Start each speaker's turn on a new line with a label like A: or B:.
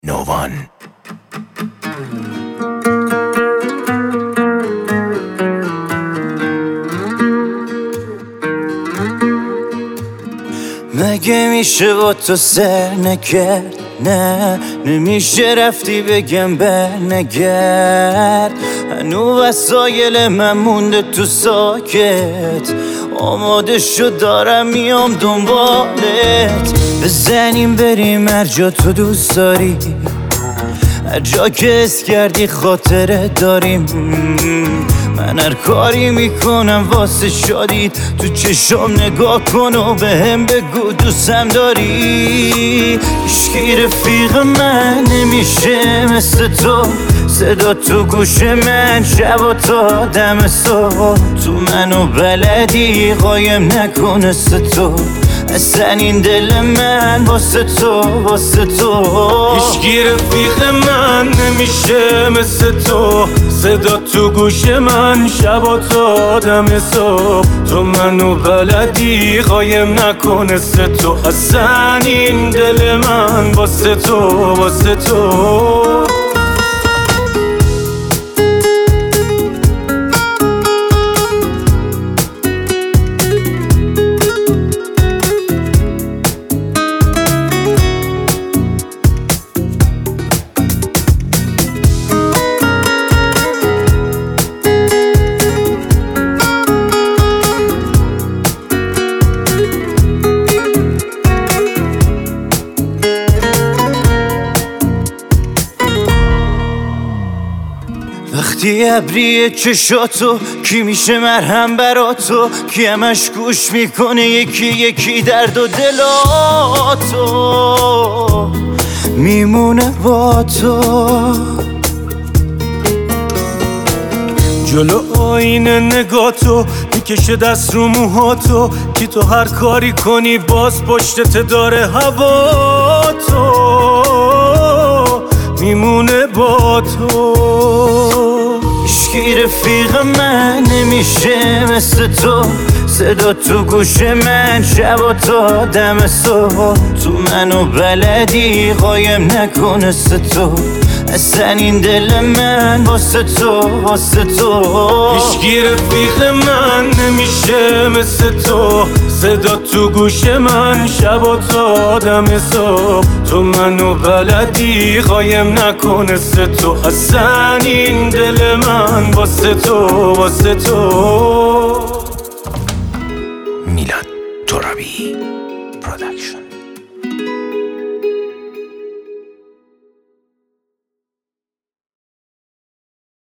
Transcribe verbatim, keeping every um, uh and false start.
A: نووان. مگه میشه با تو سر نکرد؟ نه نمیشه رفتی بگم برنگرد. هنو وسایل من مونده تو ساکت، آماده شد دارم میام دنبالت. بزنیم بریم هر جا تو دوست داری، هر جا که اس کردی خاطره داریم. من هر کاری میکنم واسه شادیت، تو چشم نگاه کن و به هم بگو دوستم داری. هیچکی رفیق من نمیشه مثل تو، صدا تو گوش من شب و تا دم صبح. تو منو بلدی قایم نکن مثل تو، اصلا این دل من واسه تو واسه تو.
B: هیچکی رفیق من نمیشه مثل تو، صدا تو گوش من شب و تا دم صبح. تو منو بلدی قایم نکن مثل تو، اصلا این دل من واسه تو واسه تو.
A: وقتی ابری چشاتو کی میشه مرهم برا تو، کی همش گوش میکنه یکی یکی درد و دلاتو میمونه با تو.
B: جلو آینه نگاتو میکشه دست رو موهاتو، کی تو هر کاری کنی باز پشتت داره هوا تو میمونه با تو.
A: هیچکی رفیق من نمیشه مثل تو، صدا تو گوش من شب و تا دم صبح. تو منو بلدی قایم نکن مثل تو، اصلا این دل من واسه تو واسه تو.
B: هیچکی رفیق من نمیشه مثل تو، صدا تو گوش من شب و تا دم صبح. تو منو بلدی قایم نکن مثل تو، اصلا این دل من واسه تو واسه تو.